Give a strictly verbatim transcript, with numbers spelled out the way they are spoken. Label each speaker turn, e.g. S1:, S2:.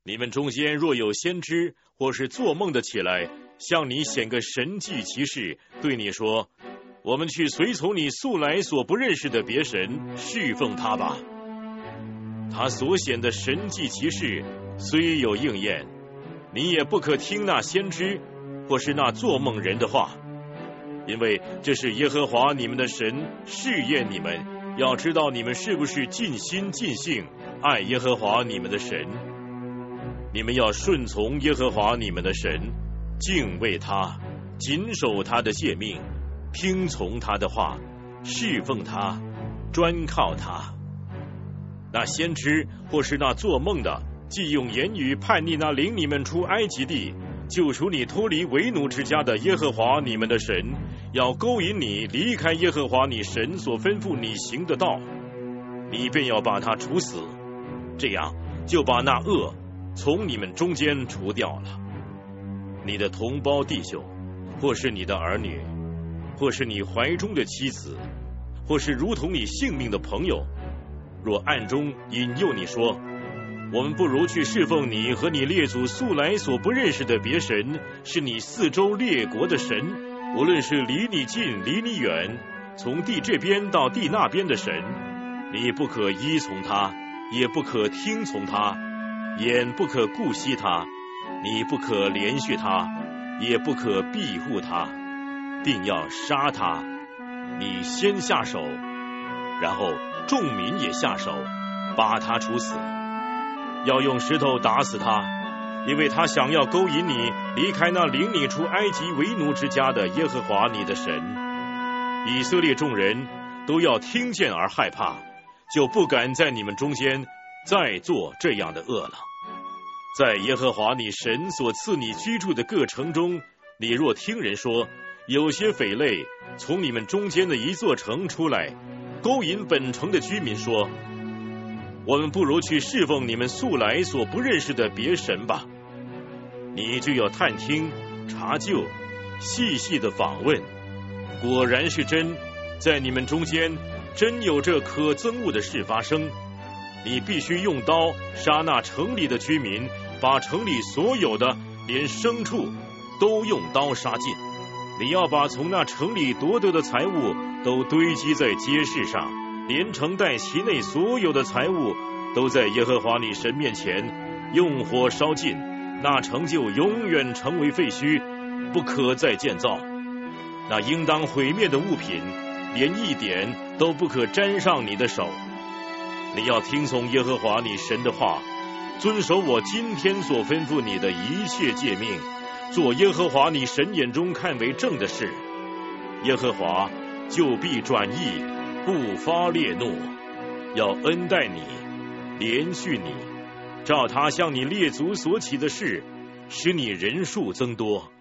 S1: 你们中间若有先知或是做梦的起来，向你显个神迹奇事，对你说：我们去随从你素来所不认识的别神，侍奉他吧。他所显的神迹奇事虽有应验，你也不可听那先知或是那做梦人的话，因为这是耶和华你们的神试验你们，要知道你们是不是尽心尽性爱耶和华你们的神。你们要顺从耶和华你们的神，敬畏他，谨守他的诫命，听从他的话，侍奉他，专靠他。那先知或是那做梦的，既用言语叛逆那领你们出埃及地，救赎你脱离为奴之家的耶和华你们的神，要勾引你离开耶和华你神所吩咐你行的道，你便要把他处死，这样就把那恶从你们中间除掉了。你的同胞弟兄，或是你的儿女，或是你怀中的妻子，或是如同你性命的朋友，若暗中引诱你说：我们不如去侍奉你和你列祖素来所不认识的别神，是你四周列国的神，无论是离你近离你远，从地这边到地那边的神，你不可依从他，也不可听从他，眼不可顾惜他，你不可连续他，也不可庇护他，定要杀他。你先下手，然后众民也下手，把他处死，要用石头打死他，因为他想要勾引你离开那领你出埃及为奴之家的耶和华你的神。以色列众人都要听见而害怕，就不敢在你们中间再做这样的恶了。在耶和华你神所赐你居住的各城中，你若听人说，有些匪类从你们中间的一座城出来，勾引本城的居民说：我们不如去侍奉你们素来所不认识的别神吧，你就要探听查究，细细的访问，果然是真，在你们中间真有这可憎恶的事发生，你必须用刀杀那城里的居民，把城里所有的连牲畜都用刀杀尽。你要把从那城里夺得的财物都堆积在街市上，连城带其内所有的财物都在耶和华你神面前用火烧尽，那城就永远成为废墟，不可再建造。那应当毁灭的物品，连一点都不可沾上你的手。你要听从耶和华你神的话，遵守我今天所吩咐你的一切诫命，做耶和华你神眼中看为正的事。耶和华就必转意，不发烈怒，要恩待你，连续你，照他向你列祖所起的事，使你人数增多。